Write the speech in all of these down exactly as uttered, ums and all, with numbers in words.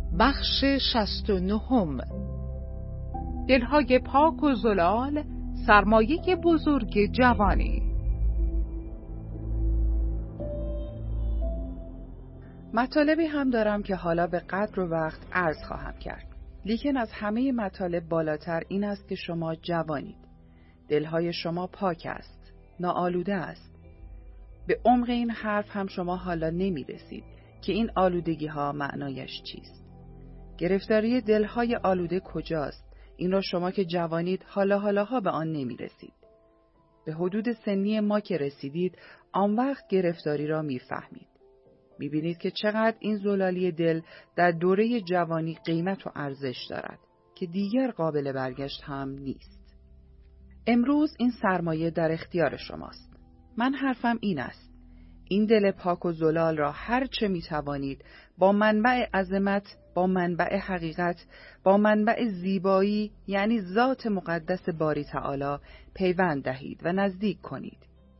بخش شصت و نهم. دلهای پاک و زلال، سرمایه بزرگ جوانی. مطالبی هم دارم که حالا به قدر و وقت عرض خواهم کرد. لیکن از همه مطالب بالاتر این است که شما جوانید. دلهای شما پاک است، ناآلوده است. به عمق این حرف هم شما حالا نمی رسید که این آلودگی ها معنایش چیست. گرفتاری دلهای آلوده کجاست؟ این را شما که جوانید حالا حالاها به آن نمی رسید. به حدود سنی ما که رسیدید آن وقت گرفتاری را می فهمید. می بینید که چقدر این زلالی دل در دوره جوانی قیمت و ارزش دارد که دیگر قابل برگشت هم نیست. امروز این سرمایه در اختیار شماست. من حرفم این است: این دل پاک و زلال را هر چه می توانید با منبع عظمت، با منبع حقیقت، با منبع زیبایی یعنی ذات مقدس باری تعالی پیوند دهید و نزدیک کنید.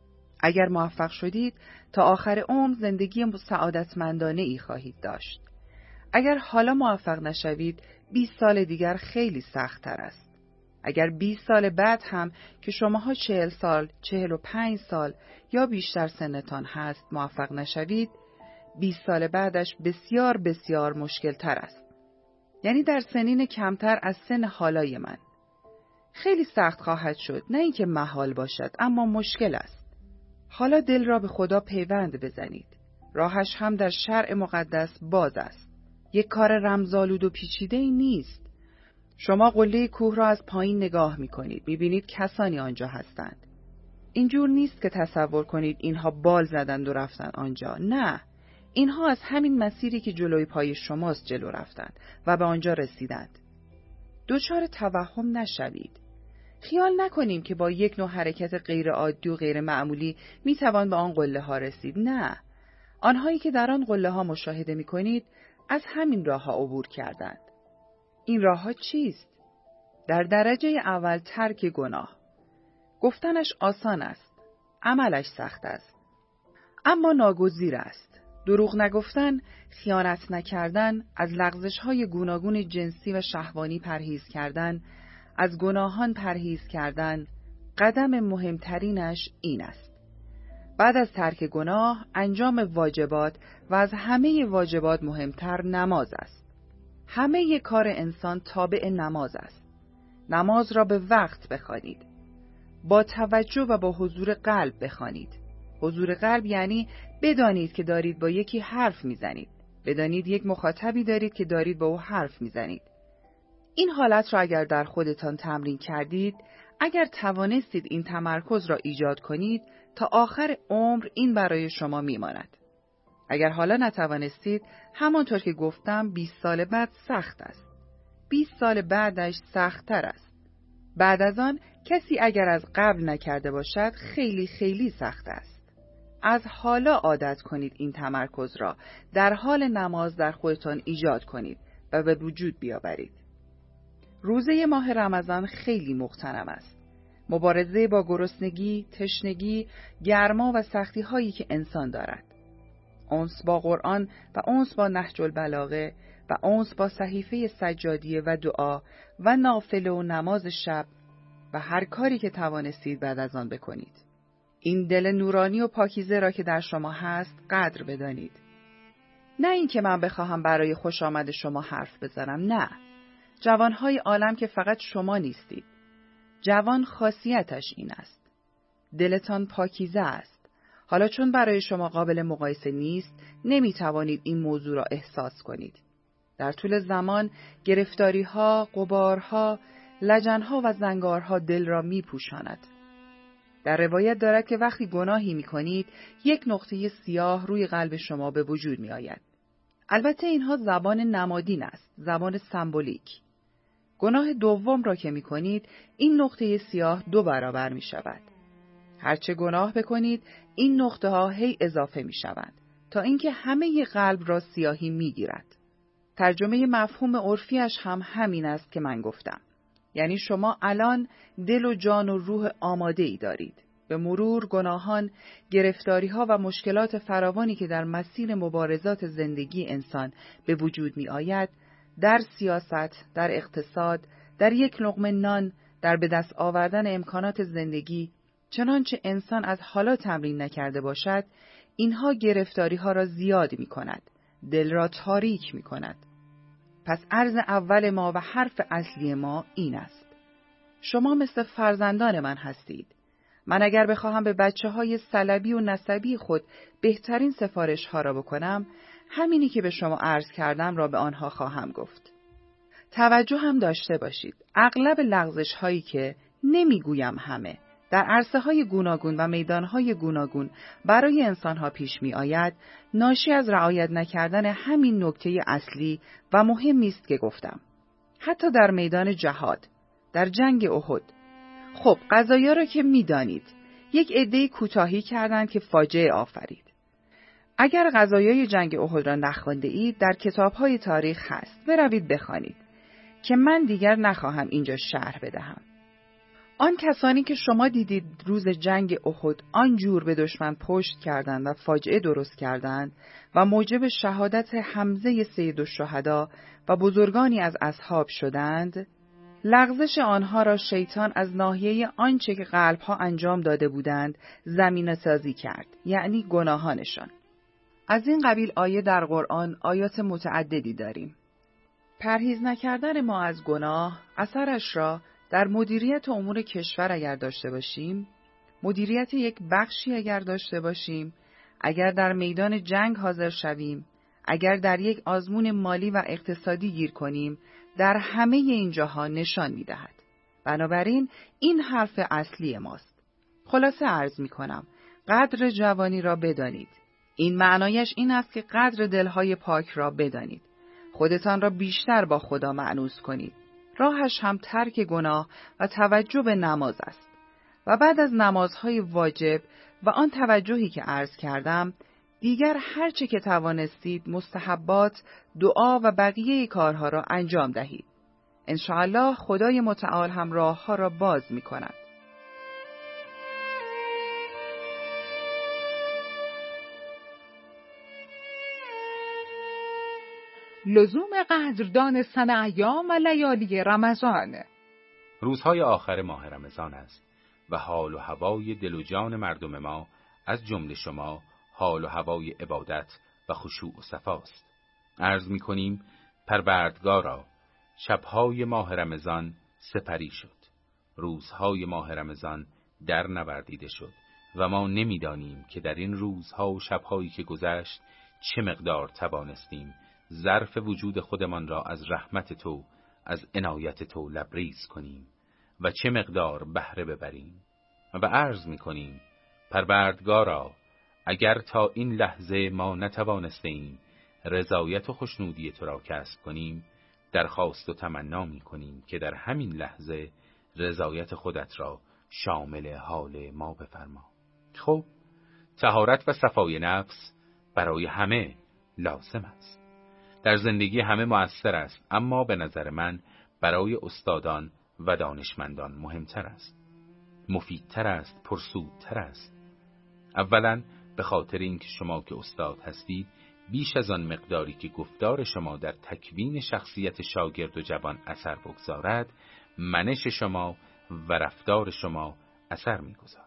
اگر موفق شدید تا آخر عمر زندگی سعادتمندانه ای خواهید داشت. اگر حالا موفق نشوید بیست سال دیگر خیلی سخت تر است. اگر بیست سال بعد هم که شماها چهل سال، چهل و پنج سال یا بیشتر سنتان هست موفق نشوید، بیست سال بعدش بسیار بسیار مشکل تر است. یعنی در سنین کمتر از سن حالای من. خیلی سخت خواهد شد، نه اینکه محال باشد، اما مشکل است. حالا دل را به خدا پیوند بزنید. راهش هم در شرع مقدس باز است. یک کار رمزآلود و پیچیده‌ای نیست. شما قله کوه را از پایین نگاه می کنید. می بینید کسانی آنجا هستند. اینجور نیست که تصور کنید اینها بال زدند و رفتند آنجا. نه. اینها از همین مسیری که جلوی پای شماست جلو رفتند و به آنجا رسیدند. دچار توهم نشوید. خیال نکنیم که با یک نوع حرکت غیر عادی و غیر معمولی می توان به آن قله ها رسید. نه. آنهایی که در آن قله ها مشاهده می کنید از همین راه ها عبور کردند. این راه ها چیست؟ در درجه اول ترک گناه. گفتنش آسان است. عملش سخت است. اما ناگزیر است. دروغ نگفتن، خیانت نکردن، از لغزش‌های گوناگون جنسی و شهوانی پرهیز کردن، از گناهان پرهیز کردن، قدم مهمترینش این است. بعد از ترک گناه، انجام واجبات و از همه واجبات مهمتر نماز است. همه کار انسان تابع نماز است. نماز را به وقت بخوانید. با توجه و با حضور قلب بخوانید. حضور قلب یعنی بدانید که دارید با یکی حرف میزنید. بدانید یک مخاطبی دارید که دارید با او حرف میزنید. این حالت را اگر در خودتان تمرین کردید، اگر توانستید این تمرکز را ایجاد کنید، تا آخر عمر این برای شما میماند. اگر حالا نتوانستید، همانطور که گفتم بیست سال بعد سخت است. بیست سال بعدش سخت‌تر است. بعد از آن کسی اگر از قبل نکرده باشد خیلی خیلی سخت است. از حالا عادت کنید این تمرکز را در حال نماز در خودتان ایجاد کنید و به وجود بیاورید. روزه ماه رمضان خیلی مغتنم است. مبارزه با گرسنگی، تشنگی، گرما و سختی هایی که انسان دارد. انس با قرآن و انس با نهج البلاغه و انس با صحیفه سجادیه و دعا و نافله و نماز شب و هر کاری که توانستید بعد از آن بکنید. این دل نورانی و پاکیزه را که در شما هست قدر بدانید. نه اینکه من بخواهم برای خوش آمد شما حرف بزنم، نه. جوانهای عالم که فقط شما نیستید. جوان خاصیتش این است. دلتان پاکیزه است. حالا چون برای شما قابل مقایسه نیست، نمیتوانید این موضوع را احساس کنید. در طول زمان گرفتاری‌ها، غبارها، لجن‌ها و زنگارها دل را میپوشاند. در روایت دارد که وقتی گناهی میکنید، یک نقطه سیاه روی قلب شما به وجود میآید. البته اینها زبان نمادین است، زبان سمبولیک. گناه دوم را که میکنید، این نقطه سیاه دو برابر میشود. هرچه گناه بکنید، این نقطه ها هی اضافه میشوند تا اینکه همه قلب را سیاهی میگیرد. ترجمه مفهوم عرفیش هم همین است که من گفتم. یعنی شما الان دل و جان و روح آماده ای دارید. به مرور گناهان، گرفتاری‌ها و مشکلات فراوانی که در مسیر مبارزات زندگی انسان به وجود می آید، در سیاست، در اقتصاد، در یک لقمه نان، در به دست آوردن امکانات زندگی، چنانچه انسان از حالا تمرین نکرده باشد، اینها گرفتاری ها را زیاد می کند، دل را تاریک می کند. پس عرض اول ما و حرف اصلی ما این است: شما مثل فرزندان من هستید. من اگر بخواهم به بچه های سلبی و نسبی خود بهترین سفارش ها را بکنم، همینی که به شما عرض کردم را به آنها خواهم گفت. توجه هم داشته باشید، اغلب لغزش هایی که نمیگویم همه در عرصه های گوناگون و میدان های گوناگون برای انسان ها پیش می آید، ناشی از رعایت نکردن همین نکته اصلی و مهمی است که گفتم. حتی در میدان جهاد، در جنگ احد. خب قضایا را که می دانید، یک عده کوتاهی کردند که فاجعه آفرید. اگر قضایای جنگ احد را نخوانده اید، در کتاب‌های تاریخ هست، بروید بخوانید که من دیگر نخواهم اینجا شرح بدهم. آن کسانی که شما دیدید روز جنگ احد آنجور به دشمن پشت کردند و فاجعه درست کردند و موجب شهادت حمزه سید الشهدا و بزرگانی از اصحاب شدند، لغزش آنها را شیطان از ناحیه آنچه که قلبها انجام داده بودند زمینه سازی کرد، یعنی گناهانشان. از این قبیل آیه در قرآن آیات متعددی داریم. پرهیز نکردن ما از گناه اثرش را در مدیریت امور کشور اگر داشته باشیم، مدیریت یک بخشی اگر داشته باشیم، اگر در میدان جنگ حاضر شویم، اگر در یک آزمون مالی و اقتصادی گیر کنیم، در همه این جاها نشان می دهد. بنابراین این حرف اصلی ماست. خلاصه عرض می کنم، قدر جوانی را بدانید. این معنایش این است که قدر دلهای پاک را بدانید. خودتان را بیشتر با خدا مأنوس کنید. راهش هم ترک گناه و توجه به نماز است. و بعد از نمازهای واجب و آن توجهی که عرض کردم، دیگر هرچه که توانستید مستحبات، دعا و بقیه کارها را انجام دهید. انشاءالله خدای متعال هم راهها را باز می کند. لزوم قدردان سن ایام و لیالی رمضان. روزهای آخر ماه رمضان است و حال و هوای دل و جان مردم ما از جمله شما حال و هوای عبادت و خشوع و صفاست. عرض می کنیم پروردگارا، شبهای ماه رمضان سپری شد، روزهای ماه رمضان در نوردیده شد و ما نمیدانیم که در این روزها و شبهایی که گذشت چه مقدار توانستیم ظرف وجود خودمان را از رحمت تو، از عنایت تو لبریز کنیم و چه مقدار بهره ببریم. و عرض می کنیم پروردگارا، اگر تا این لحظه ما نتوانستیم رضایت و خوشنودی تو را کسب کنیم، درخواست و تمنا می کنیم که در همین لحظه رضایت خودت را شامل حال ما بفرما. خب، طهارت و صفای نفس برای همه لازم است، در زندگی همه مؤثر است، اما به نظر من برای استادان و دانشمندان مهمتر است، مفیدتر است، پرسودتر است. اولا به خاطر اینکه شما که استاد هستید، بیش از آن مقداری که گفتار شما در تکوین شخصیت شاگرد و جوان اثر بگذارد، منش شما و رفتار شما اثر می‌گذارد.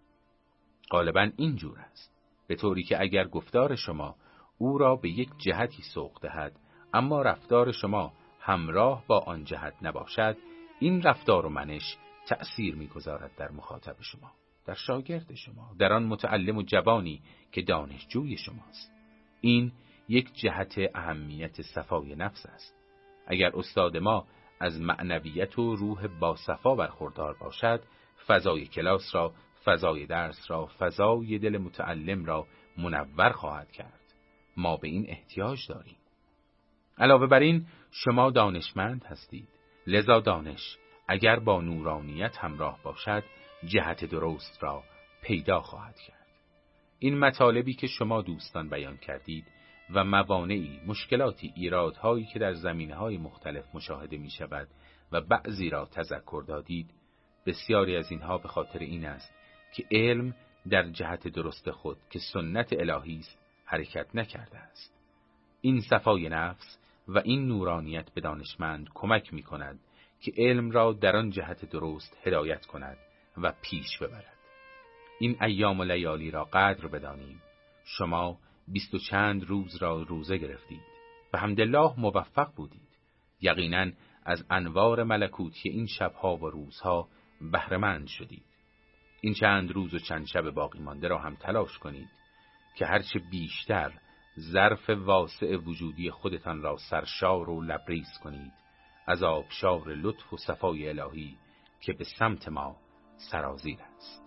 غالباً اینجور است، به طوری که اگر گفتار شما او را به یک جهتی سوق دهد، اما رفتار شما همراه با آن جهت نباشد، این رفتار و منش تأثیر می‌گذارد در مخاطب شما، در شاگرد شما، در آن متعلم و جوانی که دانشجوی شماست. این یک جهت اهمیت صفای نفس است. اگر استاد ما از معنویت و روح با صفا برخوردار باشد، فضای کلاس را، فضای درس را، فضای دل متعلم را منور خواهد کرد. ما به این احتیاج داریم. علاوه بر این شما دانشمند هستید، لذا دانش اگر با نورانیت همراه باشد جهت درست را پیدا خواهد کرد. این مطالبی که شما دوستان بیان کردید و موانعی، مشکلاتی، ایرادهایی که در زمینه‌های مختلف مشاهده می شود و بعضی را تذکر دادید، بسیاری از اینها به خاطر این است که علم در جهت درست خود که سنت الهی است حرکت نکرده است. این صفای نفس و این نورانیت به دانشمند کمک می کند که علم را در آن جهت درست هدایت کند و پیش ببرد. این ایام و لیالی را قدر بدانیم. شما بیست و چند روز را روزه گرفتید و حمدالله موفق بودید. یقیناً از انوار ملکوتی این شبها و روزها بهره‌مند شدید. این چند روز و چند شب باقی مانده را هم تلاش کنید که هرچه بیشتر ظرف واسع وجودی خودتان را سرشار و لبریز کنید از آبشار لطف و صفای الهی که به سمت ما سرازیر است.